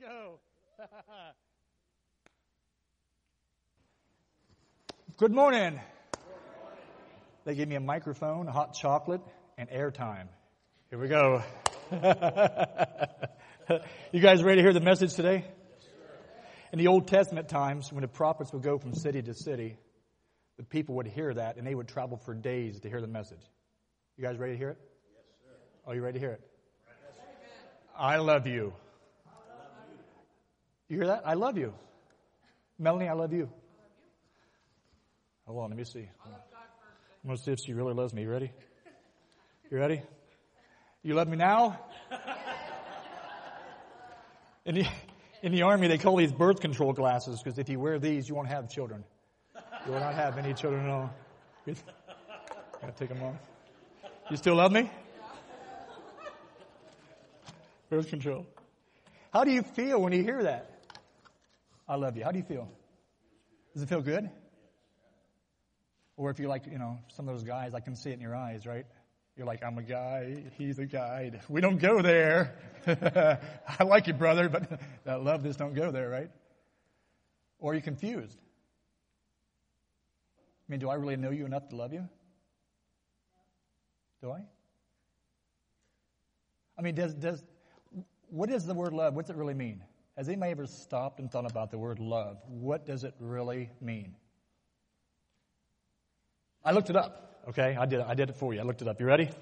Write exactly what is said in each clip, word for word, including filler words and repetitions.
go. Good morning. They gave me a microphone, hot chocolate, and airtime. Here we go. You guys ready to hear the message today? In the Old Testament times, when the prophets would go from city to city, the people would hear that, and they would travel for days to hear the message. You guys ready to hear it? Yes, sir. Are you ready to hear it? Yes, I love you. You hear that? I love you. Melanie, I love you. Hold on, let me see. I'm going to see if she really loves me. You ready? You ready? You love me now? In the, in the Army, they call these birth control glasses because if you wear these, you won't have children. You will not have any children at all. Gotta take them off. You still love me? Birth control. How do you feel when you hear that? I love you. How do you feel? Does it feel good? Or if you're like, you know, some of those guys, I can see it in your eyes, right? You're like, I'm a guy, he's a guide. We don't go there. I like you, brother, but that love just don't go there, right? Or are you confused? I mean, do I really know you enough to love you? Do I? I mean, does does what is the word love? What's it really mean? Has anybody ever stopped and thought about the word love? What does it really mean? I looked it up. Okay, I did it. I did it for you. I looked it up. You ready?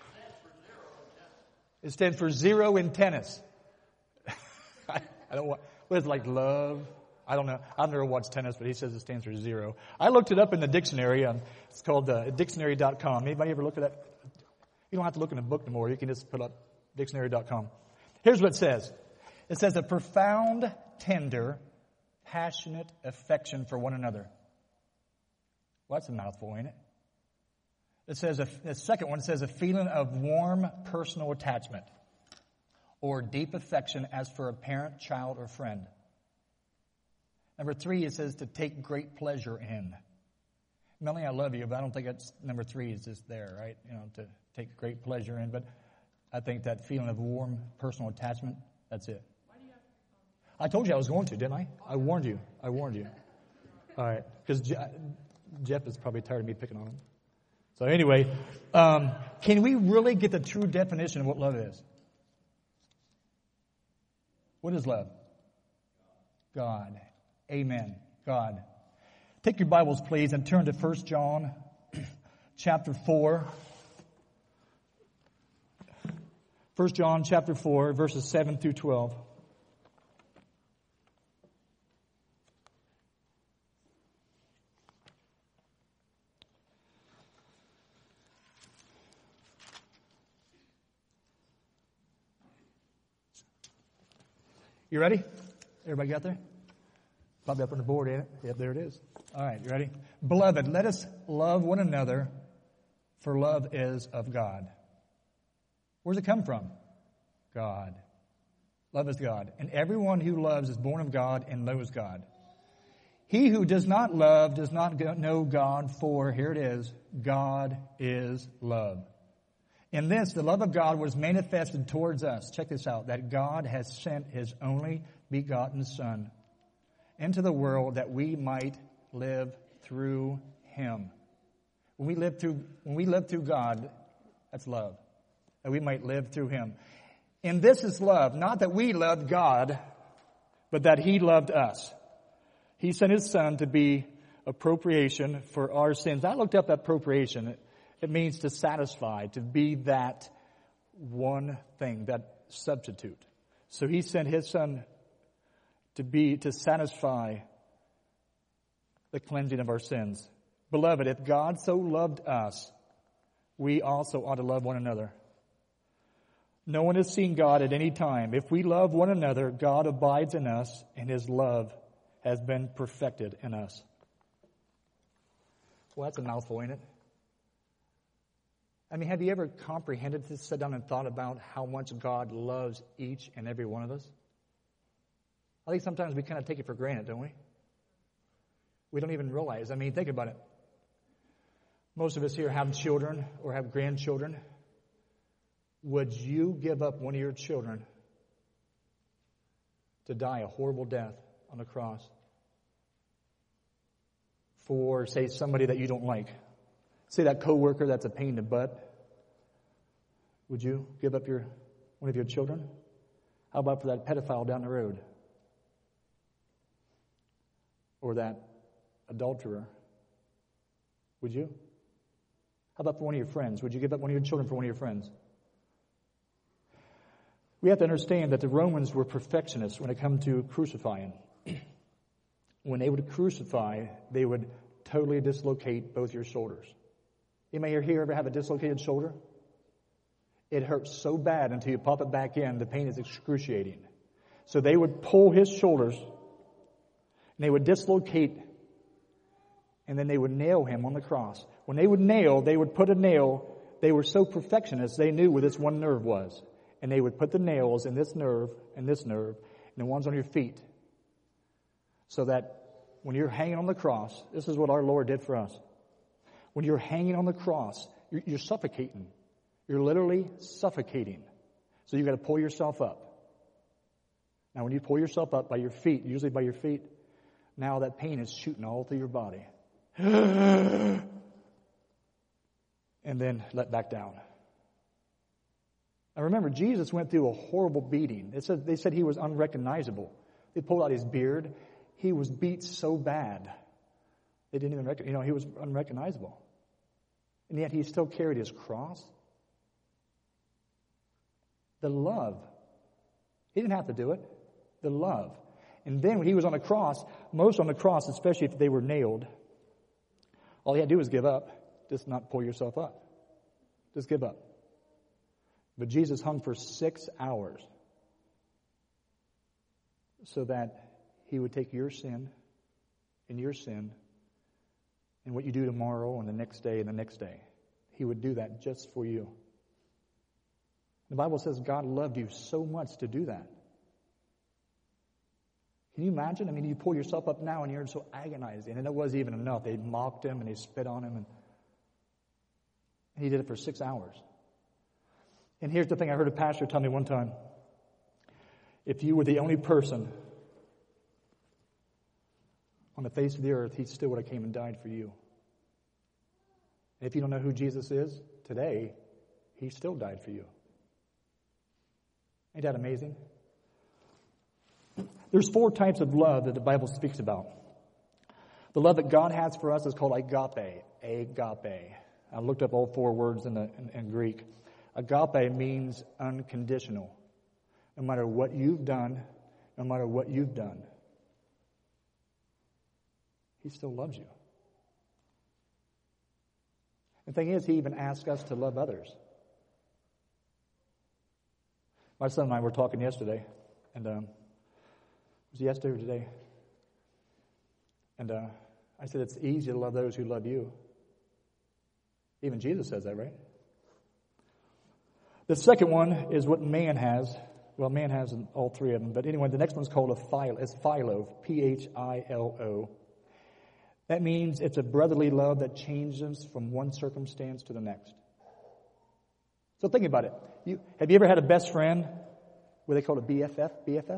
It stands for zero in tennis. I, I don't want. What is it, like love? I don't know. I've never watched tennis, but he says it stands for zero. I looked it up in the dictionary. Um, it's called uh, dictionary dot com. Anybody ever look at that? You don't have to look in a book anymore. You can just put up dictionary dot com. Here's what it says. It says a profound, tender, passionate affection for one another. Well, that's a mouthful, ain't it? It says, a, the second one says a feeling of warm personal attachment or deep affection as for a parent, child, or friend. Number three, it says to take great pleasure in. Melanie, I love you, but I don't think that's number three is just there, right? You know, to take great pleasure in. But I think that feeling of warm personal attachment, that's it. Why do you have to... I told you I was going to, didn't I? I warned you. I warned you. All right. Because Je- Jeff is probably tired of me picking on him. So anyway, um, can we really get the true definition of what love is? What is love? God. Amen. God. Take your Bibles, please, and turn to First John chapter four. First John chapter four, verses seven through twelve. You ready? Everybody got there? Probably up on the board, ain't it? Yep, there it is. All right, you ready? Beloved, let us love one another, for love is of God. Where's it come from? God. Love is God. And everyone who loves is born of God and knows God. He who does not love does not know God, for, here it is, God is love. In this, the love of God was manifested towards us. Check this out. That God has sent His only begotten Son into the world that we might live through Him. When we live through, when we live through God, that's love. That we might live through Him. And this is love. Not that we loved God, but that He loved us. He sent His Son to be appropriation for our sins. I looked up appropriation. It, it means to satisfy, to be that one thing, that substitute. So He sent His Son to be, to satisfy the cleansing of our sins. Beloved, if God so loved us, we also ought to love one another. No one has seen God at any time. If we love one another, God abides in us, and His love has been perfected in us. Well, that's a mouthful, ain't it? I mean, have you ever comprehended this, sat down and thought about how much God loves each and every one of us? I think sometimes we kind of take it for granted, don't we? We don't even realize. I mean, think about it. Most of us here have children or have grandchildren. Would you give up one of your children to die a horrible death on the cross for, say, somebody that you don't like. Say that coworker that's a pain in the butt. Would you give up your one of your children? How about for that pedophile down the road? Or that adulterer? Would you? How about for one of your friends? Would you give up one of your children for one of your friends? We have to understand that the Romans were perfectionists when it comes to crucifying. When they would crucify, they would totally dislocate both your shoulders. Anybody here ever have a dislocated shoulder? It hurts so bad until you pop it back in. The pain is excruciating. So they would pull his shoulders, and they would dislocate, and then they would nail him on the cross. When they would nail, they would put a nail. They were so perfectionist, they knew where this one nerve was. And they would put the nails in this nerve and this nerve, and the ones on your feet. So that when you're hanging on the cross, this is what our Lord did for us. When you're hanging on the cross, you're, you're suffocating. You're literally suffocating. So you've got to pull yourself up. Now when you pull yourself up by your feet, usually by your feet, now that pain is shooting all through your body. And then let back down. Now remember, Jesus went through a horrible beating. It said, they said he was unrecognizable. They pulled out his beard. He was beat so bad. They didn't even recognize, you know, he was unrecognizable. And yet he still carried his cross. The love. He didn't have to do it. The love. And then when he was on the cross, most on the cross, especially if they were nailed, all he had to do was give up. Just not pull yourself up. Just give up. But Jesus hung for six hours so that he would take your sin and your sin and what you do tomorrow and the next day and the next day. He would do that just for you. The Bible says God loved you so much to do that. Can you imagine? I mean, you pull yourself up now and you're so agonized. And it wasn't even enough. They mocked him and they spit on him. And he did it for six hours. And here's the thing. I heard a pastor tell me one time. If you were the only person on the face of the earth, he still would have came and died for you. And if you don't know who Jesus is, today, he still died for you. Ain't that amazing? There's four types of love that the Bible speaks about. The love that God has for us is called agape. Agape. I looked up all four words in, the, in, in Greek. Agape means unconditional. No matter what you've done, no matter what you've done, he still loves you. The thing is, he even asks us to love others. My son and I were talking yesterday, and um, was it yesterday or today? And uh, I said, it's easy to love those who love you. Even Jesus says that, right? The second one is what man has. Well, man has all three of them. But anyway, the next one's called a philo. It's philo, P H I L O. That means it's a brotherly love that changes from one circumstance to the next. So think about it. You, have you ever had a best friend where they call it B F F? B F F?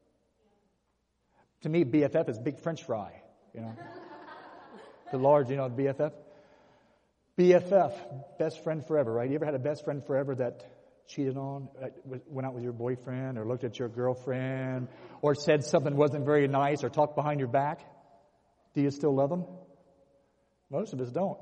To me, B F F is big French fry, you know. The large, you know, B F F. B F F, best friend forever, right? You ever had a best friend forever that cheated on, went out with your boyfriend, or looked at your girlfriend, or said something wasn't very nice, or talked behind your back? Do you still love them? Most of us don't.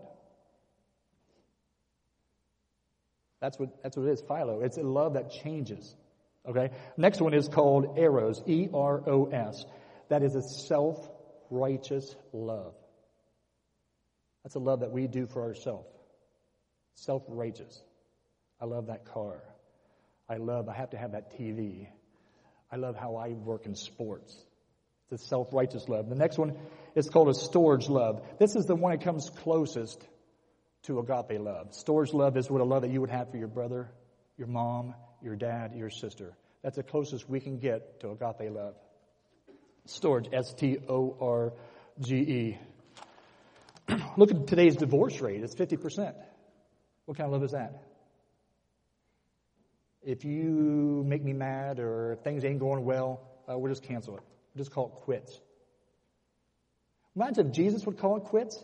That's what that's what it is, philo. It's a love that changes. Okay? Next one is called eros, E R O S. That is a self-righteous love. That's a love that we do for ourselves. Self-righteous. I love that car. I love, I have to have that T V. I love how I work in sports. It's a self-righteous love. The next one is called a storge love. This is the one that comes closest to agape love. Storge love is what a love that you would have for your brother, your mom, your dad, your sister. That's the closest we can get to agape love. Storge, S T O R G E. Look at today's divorce rate. It's fifty percent. What kind of love is that? If you make me mad or things ain't going well, uh, we'll just cancel it. We'll just call it quits. Imagine if Jesus would call it quits.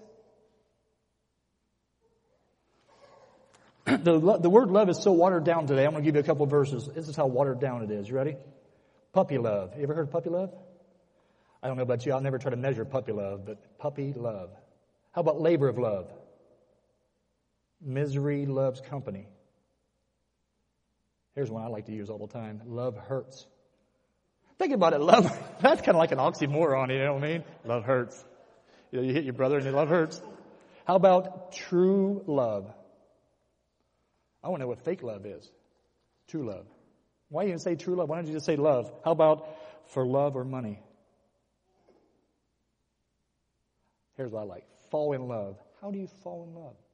The, the word love is so watered down today. I'm going to give you a couple of verses. This is how watered down it is. You ready? Puppy love. You ever heard of puppy love? I don't know about you. I'll never try to measure puppy love, but puppy love. How about labor of love? Misery loves company. Here's one I like to use all the time. Love hurts. Think about it. Love, that's kind of like an oxymoron, you know what I mean? Love hurts. You know, you hit your brother and your love hurts. How about true love? I want to know what fake love is. True love. Why even say true love? Why don't you just say love? How about for love or money? Here's what I like. Fall in love. How do you fall in love?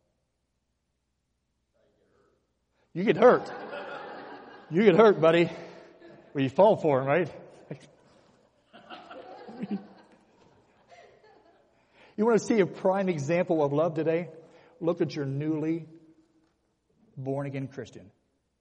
You get hurt. You get hurt, buddy. Well, you fall for him, right? You want to see a prime example of love today? Look at your newly born-again Christian.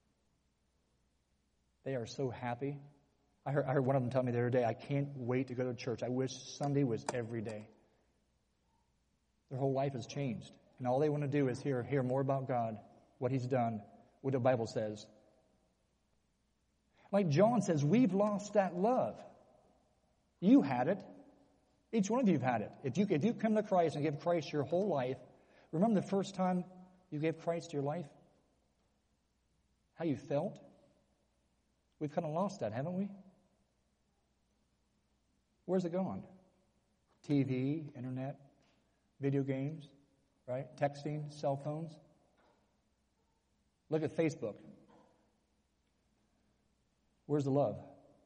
They are so happy. I heard, I heard one of them tell me the other day, I can't wait to go to church. I wish Sunday was every day. Their whole life has changed. And all they want to do is hear, hear more about God, what He's done, what the Bible says. Like John says, we've lost that love. You had it. Each one of you have had it. If you, if you come to Christ and give Christ your whole life, remember the first time you gave Christ your life? How you felt? We've kind of lost that, haven't we? Where's it gone? T V, internet, video games, right? Texting, cell phones. Look at Facebook. Where's the love?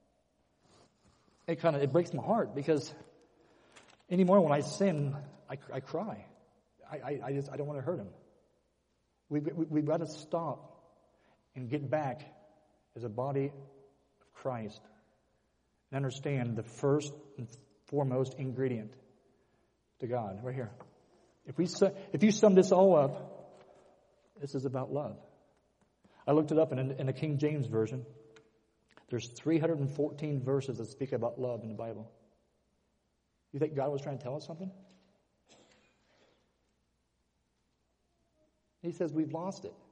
It kind of it breaks my heart because anymore when I sin, I, I cry. I, I, I just I don't want to hurt him. We, we we've got to stop and get back as a body of Christ and understand the first and foremost ingredient to God right here. If we if you sum this all up, this is about love. I looked it up in, in the King James Version. There's three hundred fourteen verses that speak about love in the Bible. You think God was trying to tell us something? He says we've lost it.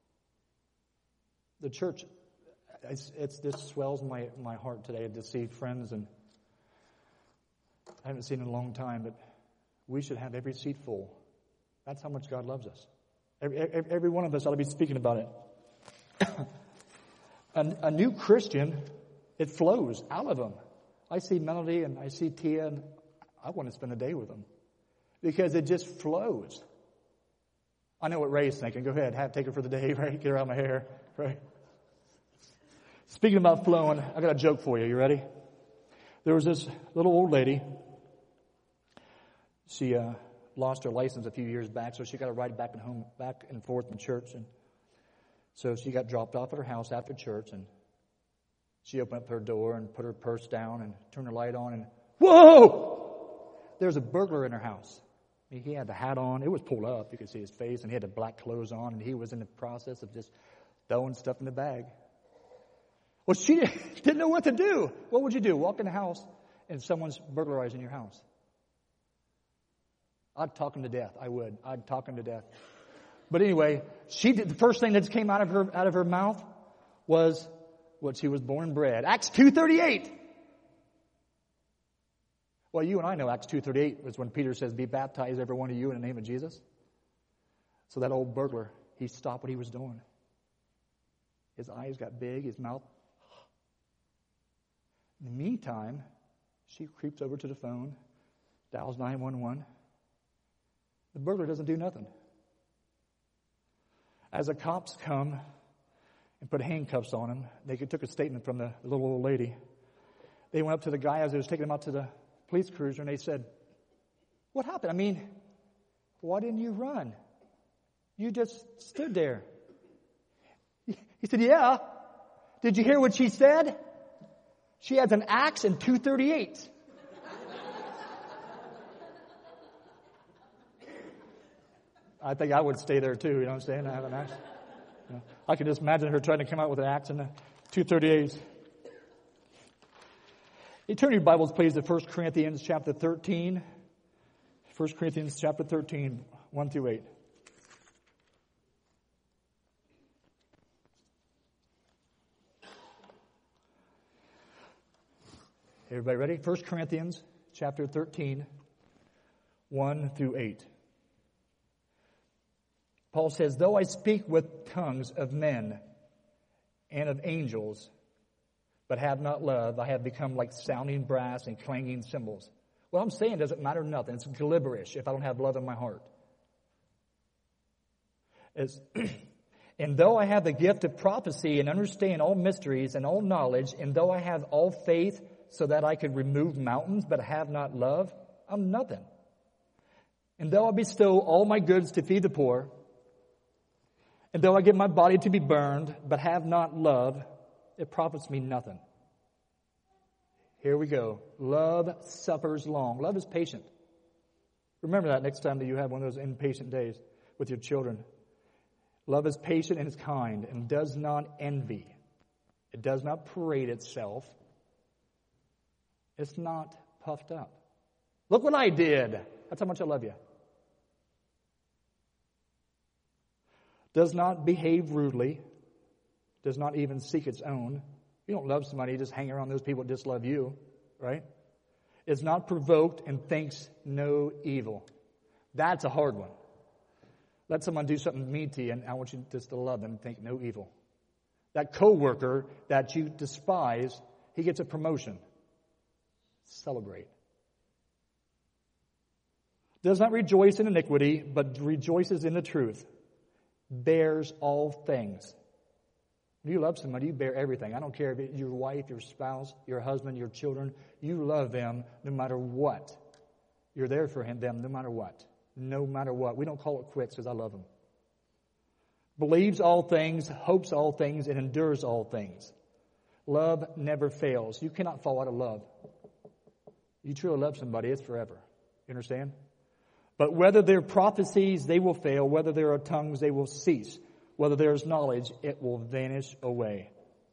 The church, it's, it's this swells my, my heart today to see friends, and I haven't seen in a long time, but we should have every seat full. That's how much God loves us. Every, every, every one of us ought to be speaking about it. a, a new Christian, it flows out of them. I see Melody and I see Tia, and I want to spend a day with them because it just flows. I know what Ray's thinking. Go ahead, have take her for the day, right? Get her out of my hair, right? Speaking about flowing, I got a joke for you. You ready? There was this little old lady. She uh, lost her license a few years back, so she got to ride back and home, back and forth in church. And so she got dropped off at her house after church, and she opened up her door and put her purse down and turned her light on, and whoa! There's a burglar in her house. I mean, he had the hat on. It was pulled up. You could see his face, and he had the black clothes on, and he was in the process of just throwing stuff in the bag. Well, she didn't know what to do. What would you do? Walk in the house, and someone's burglarizing your house. I'd talk him to death. I would. I'd talk him to death. But anyway, she did, the first thing that came out of her out of her mouth was what she was born and bred. Acts two thirty-eight. Well, you and I know Acts two thirty-eight was when Peter says, "Be baptized, every one of you, in the name of Jesus." So that old burglar, he stopped what he was doing. His eyes got big, his mouth. In the meantime, she creeps over to the phone, dials nine one one. The burglar doesn't do nothing. As the cops come and put handcuffs on him, they took a statement from the little old lady. They went up to the guy as they was taking him out to the police cruiser, and they said, "What happened? I mean, why didn't you run? You just stood there." He said, "Yeah. Did you hear what she said? She has an axe and two thirty-eights. I think I would stay there too, you know what I'm saying? I have an axe. You know, I could just imagine her trying to come out with an axe and a two thirty-eights. You turn your Bibles, please, to First Corinthians chapter thirteen. First Corinthians chapter thirteen, one through eight. Everybody ready? First Corinthians chapter thirteen, one through eight. Paul says, though I speak with tongues of men and of angels, but have not love, I have become like sounding brass and clanging cymbals. What I'm saying doesn't matter nothing. It's gibberish if I don't have love in my heart. It's, and though I have the gift of prophecy and understand all mysteries and all knowledge, and though I have all faith so that I could remove mountains, but have not love, I'm nothing. And though I bestow all my goods to feed the poor, and though I give my body to be burned, but have not love, it profits me nothing. Here we go. Love suffers long. Love is patient. Remember that next time that you have one of those impatient days with your children. Love is patient and is kind and does not envy. It does not parade itself. It's not puffed up. Look what I did. That's how much I love you. Does not behave rudely. Does not even seek its own. You don't love somebody, you just hang around those people that just love you, right? Is not provoked and thinks no evil. That's a hard one. Let someone do something mean to you, and I want you just to love them and think no evil. That coworker that you despise, he gets a promotion. Celebrate. Does not rejoice in iniquity, but rejoices in the truth. Bears all things. When you love somebody, you bear everything. I don't care if it's your wife, your spouse, your husband, your children. You love them no matter what. You're there for him, them no matter what. No matter what. We don't call it quits because I love them. Believes all things, hopes all things, and endures all things. Love never fails. You cannot fall out of love. You truly love somebody, it's forever. You understand? But whether there are prophecies, they will fail. Whether there are tongues, they will cease. Whether there is knowledge, it will vanish away.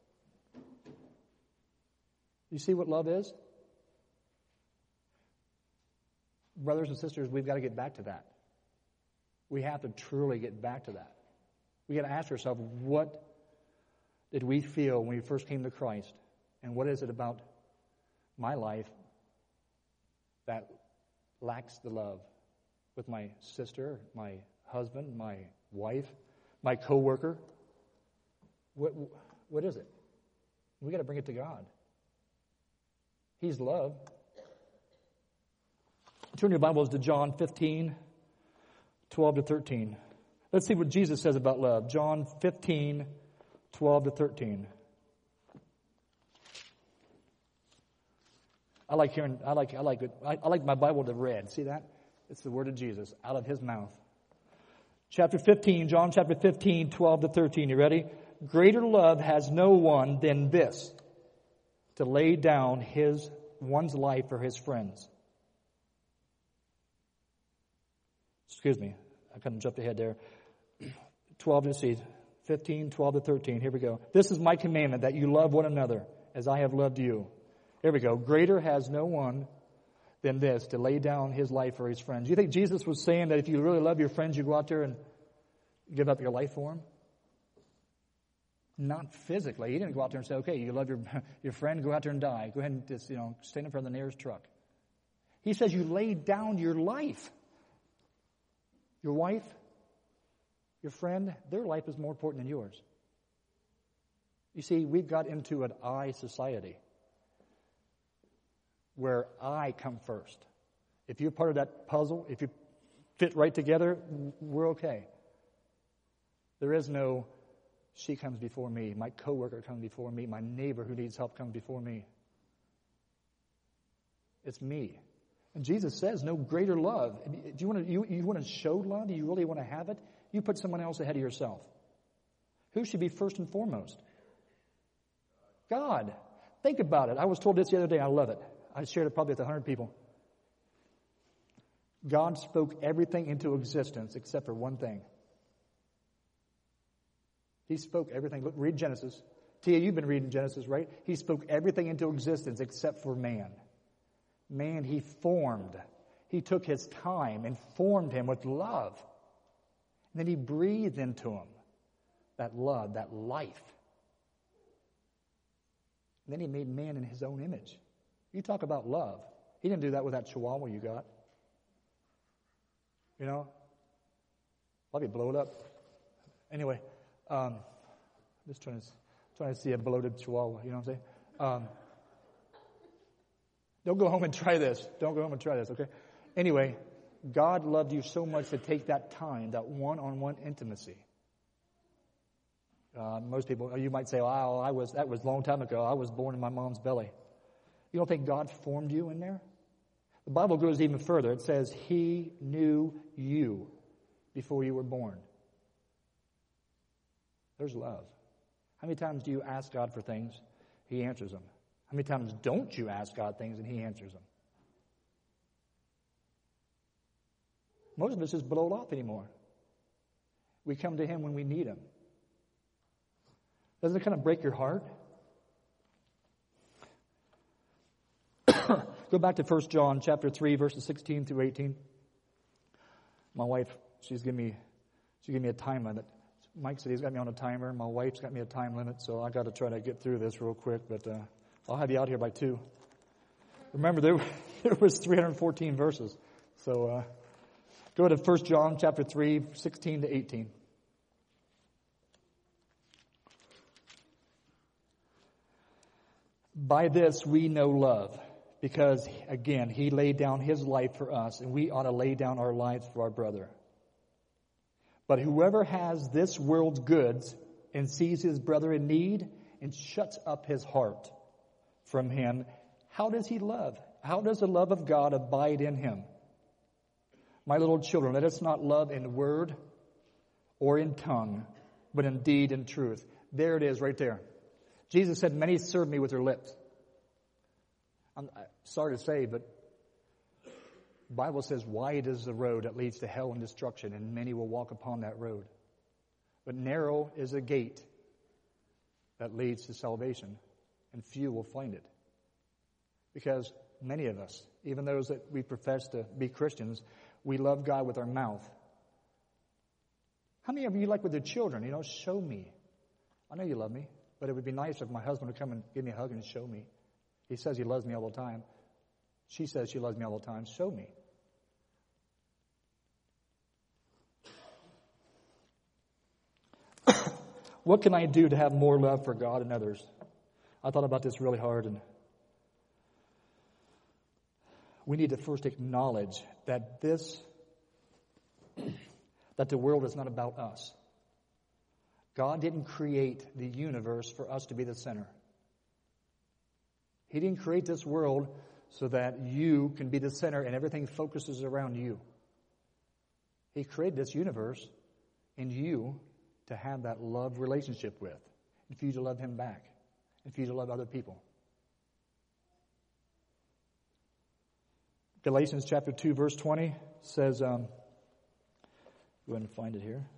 You see what love is? Brothers and sisters, we've got to get back to that. We have to truly get back to that. We got to ask ourselves, what did we feel when we first came to Christ? And what is it about my life that lacks the love? With my sister, my husband, my wife, my coworker. What, what is it? We got to bring it to God. He's love. Turn your Bibles to John fifteen, twelve to thirteen. Let's see what Jesus says about love. John fifteen, twelve to thirteen. I like hearing. I like. I like it. I, I like my Bible to read. See that? It's the word of Jesus out of his mouth. Chapter fifteen, John chapter fifteen, twelve to thirteen. You ready? Greater love has no one than this, to lay down his one's life for his friends. Excuse me, I kind of jumped ahead there. twelve to see, fifteen, twelve to thirteen. Here we go. This is my commandment, that you love one another as I have loved you. Here we go. Greater has no one than this, to lay down his life for his friends. You think Jesus was saying that if you really love your friends, you go out there and give up your life for them? Not physically. He didn't go out there and say, okay, you love your your friend, go out there and die. Go ahead and just, you know, stand in front of the nearest truck. He says you lay down your life. Your wife, your friend, their life is more important than yours. You see, we've got into an I society, where I come first. If you're part of that puzzle, if you fit right together, we're okay. There is no, she comes before me, my coworker comes before me, my neighbor who needs help comes before me. It's me. And Jesus says no greater love. Do you want to you, you want to show love? Do you really want to have it? You put someone else ahead of yourself. Who should be first and foremost? God. Think about it. I was told this the other day. I love it. I shared it probably with a hundred people. God spoke everything into existence except for one thing. He spoke everything. Look, read Genesis Tia, you've been reading Genesis, right? He spoke everything into existence except for man. Man, he formed. He took his time and formed him with love. And then he breathed into him that love, that life. And then he made man in his own image. You talk about love. He didn't do that with that chihuahua you got. You know? Probably blow it up. Anyway, um, just trying to, trying to see a bloated chihuahua, you know what I'm saying? Um, don't go home and try this. Don't go home and try this, okay? Anyway, God loved you so much to take that time, that one-on-one intimacy. Uh, most people, you might say, "Wow, I was that was a long time ago. I was born in my mom's belly." You don't think God formed you in there? The Bible goes even further. It says He knew you before you were born. There's love. How many times do you ask God for things? He answers them. How many times don't you ask God things and He answers them? Most of us just blow it off anymore. We come to Him when we need Him. Doesn't it kind of break your heart? Go back to First John chapter three, verses sixteen through eighteen. My wife, she's giving me, she gave me a time limit. Mike said he's got me on a timer. My wife's got me a time limit, so I got to try to get through this real quick. But uh, I'll have you out here by two. Remember, there there was three hundred fourteen verses. So uh, go to First John chapter three, sixteen to eighteen. By this we know love, because, again, He laid down His life for us, and we ought to lay down our lives for our brother. But whoever has this world's goods and sees his brother in need and shuts up his heart from him, how does he love? How does the love of God abide in him? My little children, let us not love in word or in tongue, but in deed and truth. There it is right there. Jesus said, many serve me with their lips. I'm sorry to say, but the Bible says, wide is the road that leads to hell and destruction, and many will walk upon that road. But narrow is the gate that leads to salvation, and few will find it. Because many of us, even those that we profess to be Christians, we love God with our mouth. How many of you like with your children? You know, show me. I know you love me, but it would be nice if my husband would come and give me a hug and show me. He says he loves me all the time. She says she loves me all the time. Show me. What can I do to have more love for God and others? I thought about this really hard, and we need to first acknowledge that this, that the world is not about us. God didn't create the universe for us to be the center. He didn't create this world so that you can be the center and everything focuses around you. He created this universe and you to have that love relationship with, and for you to love Him back, and for you to love other people. Galatians chapter two, verse twenty says, um, go ahead and find it here.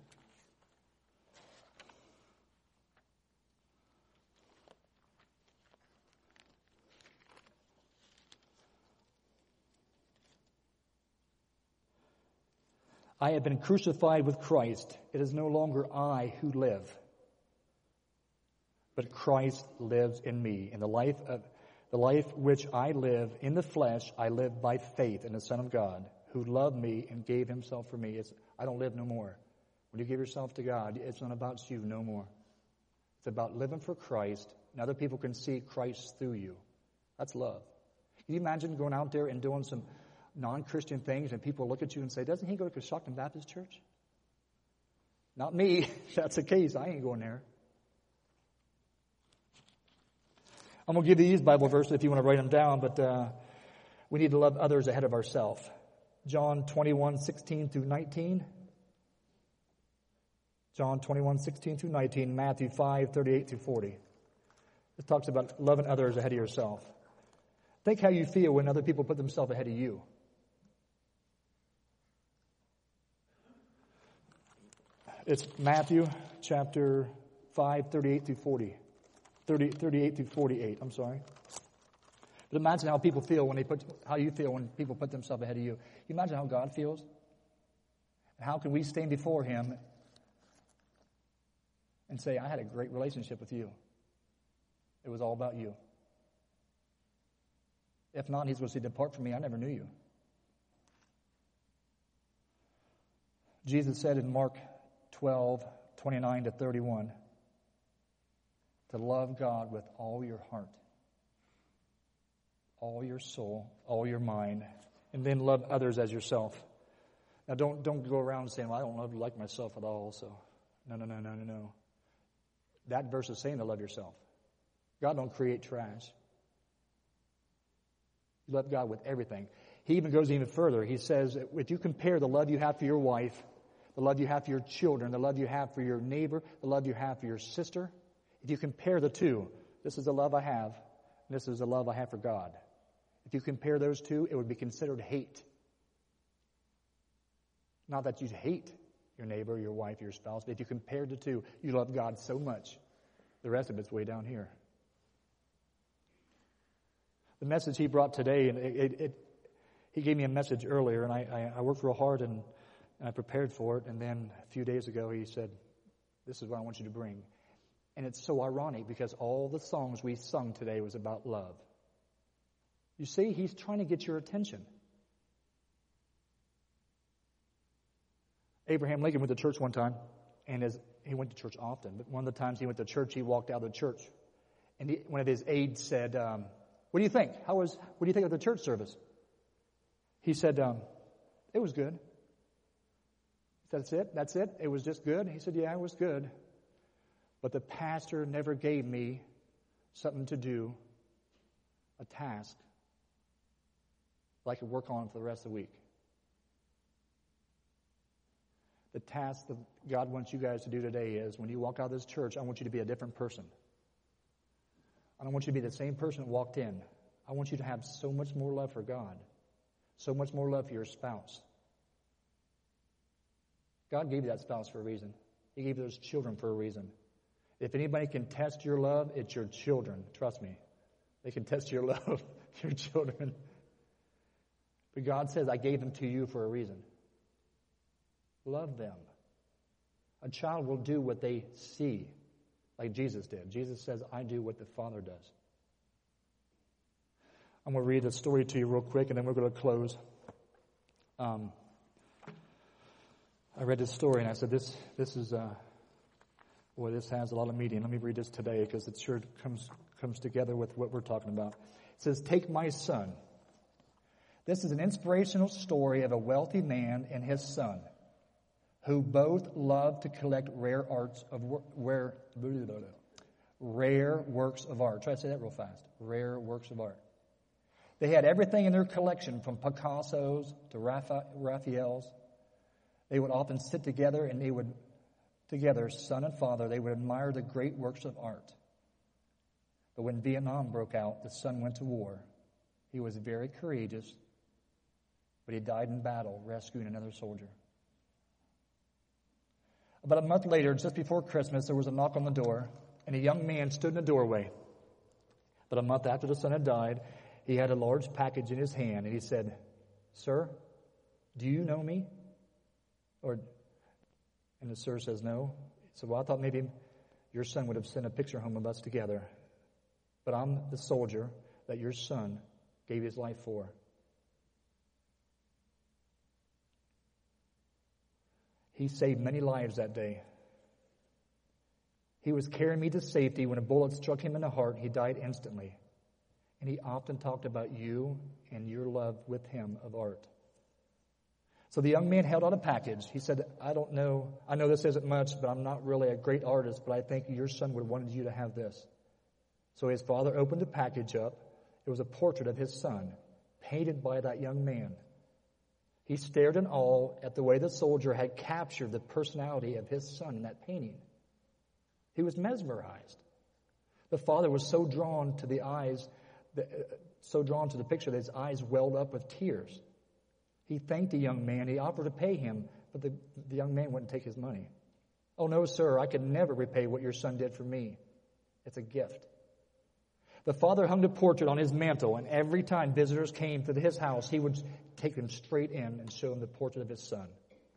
I have been crucified with Christ. It is no longer I who live, but Christ lives in me. In the life of the life which I live in the flesh, I live by faith in the Son of God, who loved me and gave Himself for me. It's, I don't live no more. When you give yourself to God, it's not about you no more. It's about living for Christ, and other people can see Christ through you. That's love. Can you imagine going out there and doing some non-Christian things, and people look at you and say, doesn't he go to Coshocton Baptist Church? Not me. If that's the case, I ain't going there. I'm going to give you these Bible verses if you want to write them down, but uh, we need to love others ahead of ourselves. John twenty-one, sixteen through nineteen. John twenty-one, sixteen through nineteen. Matthew five, thirty-eight through forty. It talks about loving others ahead of yourself. Think how you feel when other people put themselves ahead of you. It's Matthew chapter five, thirty-eight through forty. thirty, thirty-eight through forty-eight, I'm sorry. But imagine how people feel when they put, how you feel when people put themselves ahead of you. You imagine how God feels? How can we stand before Him and say, I had a great relationship with you. It was all about you. If not, He's going to say, depart from me, I never knew you. Jesus said in Mark twelve, twenty-nine to thirty-one, to love God with all your heart, all your soul, all your mind, and then love others as yourself. Now, don't don't go around saying, well, I don't love you like myself at all, so no, no, no, no, no, no. That verse is saying to love yourself. God don't create trash. You love God with everything. He even goes even further. He says, if you compare the love you have for your wife, the love you have for your children, the love you have for your neighbor, the love you have for your sister, if you compare the two, this is the love I have, and this is the love I have for God. If you compare those two, it would be considered hate. Not that you hate your neighbor, your wife, your spouse, but if you compare the two, you love God so much, the rest of it's way down here. The message he brought today, and it, it, it, he gave me a message earlier, and I, I, I worked real hard and, and I prepared for it, and then a few days ago he said, this is what I want you to bring. And it's so ironic because all the songs we sung today was about love. You see, he's trying to get your attention. Abraham Lincoln went to church one time, and as he went to church often, but one of the times he went to church, he walked out of the church, and he, one of his aides said, um, what do you think? How was, what do you think of the church service? He said, um, it was good. He said, that's it? That's it? It was just good? He said, yeah, it was good. But the pastor never gave me something to do, a task, that I could work on for the rest of the week. The task that God wants you guys to do today is, when you walk out of this church, I want you to be a different person. I don't want you to be the same person that walked in. I want you to have so much more love for God, so much more love for your spouse. God gave you that spouse for a reason. He gave you those children for a reason. If anybody can test your love, it's your children. Trust me. They can test your love, your children. But God says, I gave them to you for a reason. Love them. A child will do what they see, like Jesus did. Jesus says, I do what the Father does. I'm going to read a story to you real quick, and then we're going to close. Um, I read this story, and I said, this this is, uh, boy, this has a lot of meaning. Let me read this today, because it sure comes, comes together with what we're talking about. It says, take my son. This is an inspirational story of a wealthy man and his son, who both loved to collect rare arts of rare, rare works of art. Try to say that real fast. Rare works of art. They had everything in their collection, from Picasso's to Raphael's. They would often sit together, and they would, together, son and father, they would admire the great works of art. But when Vietnam broke out, the son went to war. He was very courageous, but he died in battle, rescuing another soldier. About a month later, just before Christmas, there was a knock on the door, and a young man stood in the doorway. But a month after the son had died, he had a large package in his hand, and he said, sir, do you know me? Or, and the sir says, no. He said, well, I thought maybe your son would have sent a picture home of us together. But I'm the soldier that your son gave his life for. He saved many lives that day. He was carrying me to safety. When a bullet struck him in the heart, he died instantly. And he often talked about you and your love with him of art. So the young man held out a package. He said, I don't know, I know this isn't much, but I'm not really a great artist, but I think your son would have wanted you to have this. So his father opened the package up. It was a portrait of his son, painted by that young man. He stared in awe at the way the soldier had captured the personality of his son in that painting. He was mesmerized. The father was so drawn to the eyes, so drawn to the picture that his eyes welled up with tears. He thanked the young man. He offered to pay him, but the, the young man wouldn't take his money. Oh, no, sir, I could never repay what your son did for me. It's a gift. The father hung the portrait on his mantle, and every time visitors came to his house, he would take them straight in and show them the portrait of his son.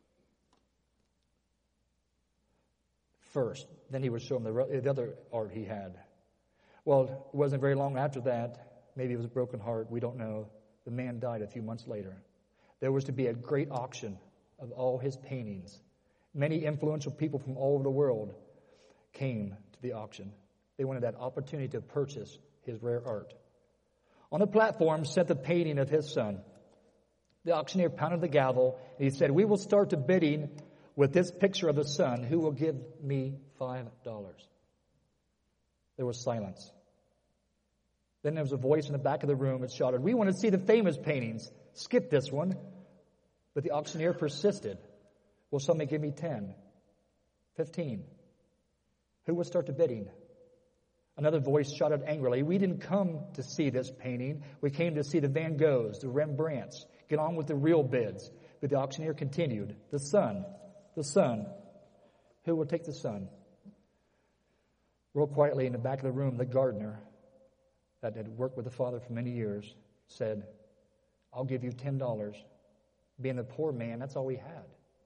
First, then he would show them the, the other art he had. Well, it wasn't very long after that. Maybe it was a broken heart. We don't know. The man died a few months later. There was to be a great auction of all his paintings. Many influential people from all over the world came to the auction. They wanted that opportunity to purchase his rare art. On the platform sat the painting of his son. The auctioneer pounded the gavel, and he said, "We will start the bidding with this picture of the son. Who will give me five dollars?" There was silence. Then there was a voice in the back of the room that shouted, "We want to see the famous paintings. Skip this one." But the auctioneer persisted. "Will somebody give me ten? Fifteen? Who will start the bidding?" Another voice shouted angrily, "We didn't come to see this painting. We came to see the Van Goghs, the Rembrandts. Get on with the real bids." But the auctioneer continued, "The son, the son. Who will take the son?" Real quietly in the back of the room, the gardener that had worked with the father for many years said, "I'll give you ten dollars. Being a poor man, that's all we had."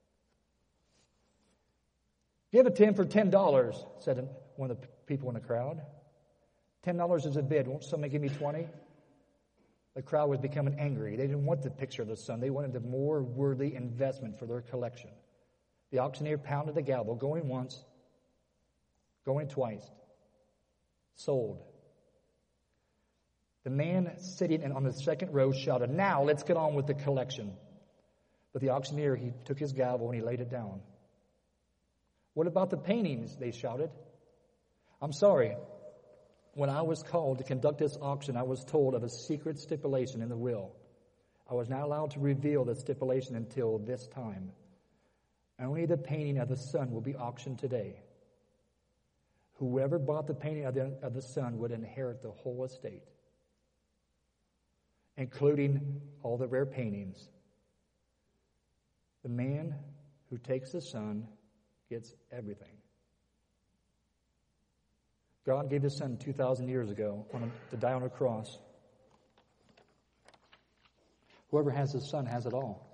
"Give it to him for ten dollars, said one of the people in the crowd. ten dollars is a bid. Won't somebody give me twenty? The crowd was becoming angry. They didn't want the picture of the son. They wanted a more worthy investment for their collection. The auctioneer pounded the gavel, going once, going twice. Sold. The man sitting on the second row shouted, "Now let's get on with the collection." But the auctioneer, he took his gavel and he laid it down. "What about the paintings?" they shouted. "I'm sorry. When I was called to conduct this auction, I was told of a secret stipulation in the will. I was not allowed to reveal the stipulation until this time. Only the painting of the son will be auctioned today. Whoever bought the painting of the, of the son would inherit the whole estate, including all the rare paintings. The man who takes the son gets everything." God gave his son two thousand years ago on a, to die on a cross. Whoever has his son has it all.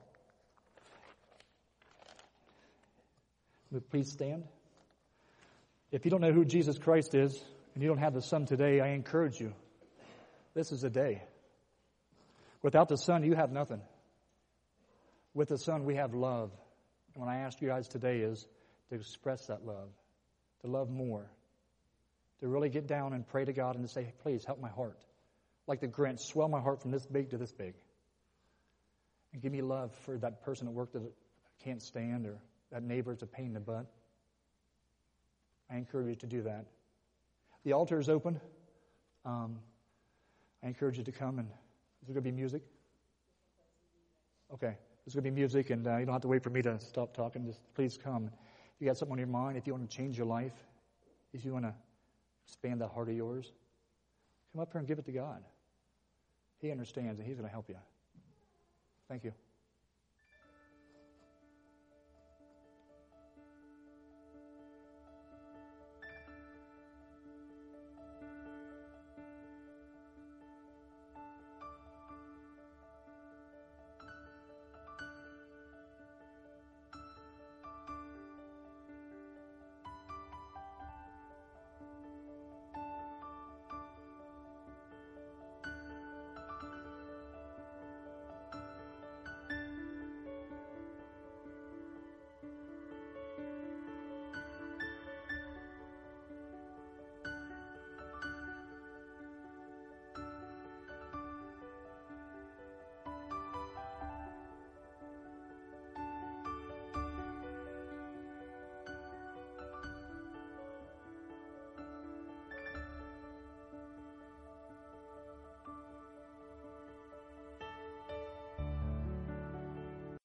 Would you please stand? If you don't know who Jesus Christ is and you don't have the son today, I encourage you. This is a day. Without the son, you have nothing. With the son, we have love. And what I ask you guys today is to express that love, to love more, to really get down and pray to God and to say, "Please help my heart." Like the Grinch, swell my heart from this big to this big. And give me love for that person at work that I can't stand, or that neighbor that's a pain in the butt. I encourage you to do that. The altar is open. Um, I encourage you to come. And is there going to be music? Okay. There's going to be music, and uh, you don't have to wait for me to stop talking. Just please come. If you got something on your mind, if you want to change your life, if you want to expand that heart of yours, come up here and give it to God. He understands, and he's going to help you. Thank you.